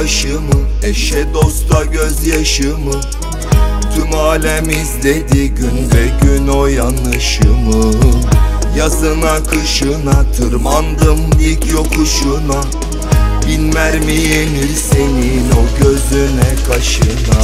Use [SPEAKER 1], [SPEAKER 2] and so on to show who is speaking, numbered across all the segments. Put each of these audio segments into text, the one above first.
[SPEAKER 1] başımı, eşe dosta gözyaşımı. Tüm alem izledi gün ve gün o yanlışımı. Yazına kışına tırmandım dik yokuşuna. Bin mermi yenir senin o gözüne kaşına.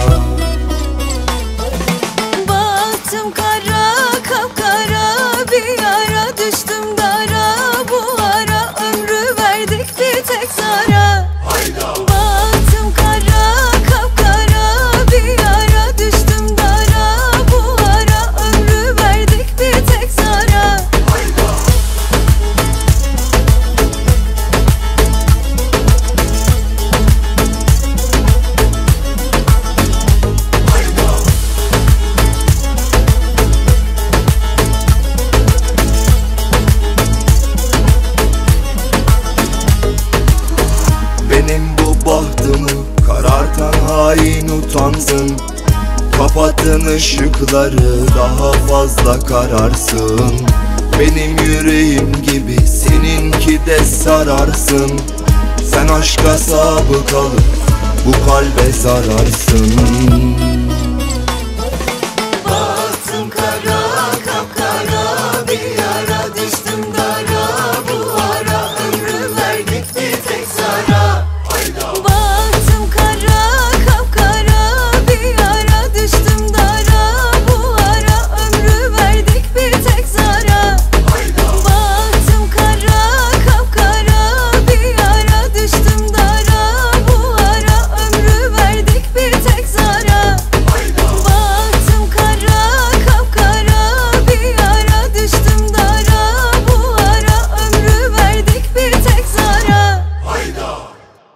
[SPEAKER 2] Bahtım kara kapkara, bir yara düştüm dara. Bu ara ömrü verdik bir tek zara. Bahtım kara kapkara, bir yara düştüm dara. Bu ara ömrü verdik bir tek zara.
[SPEAKER 1] Benim bu bahtımı karartan hain utansın. Kapattın ışıkları, daha fazla kararsın. Benim yüreğim gibi seninki de sararsın. Sen aşka sabıkalı, bu kalbe zararsın.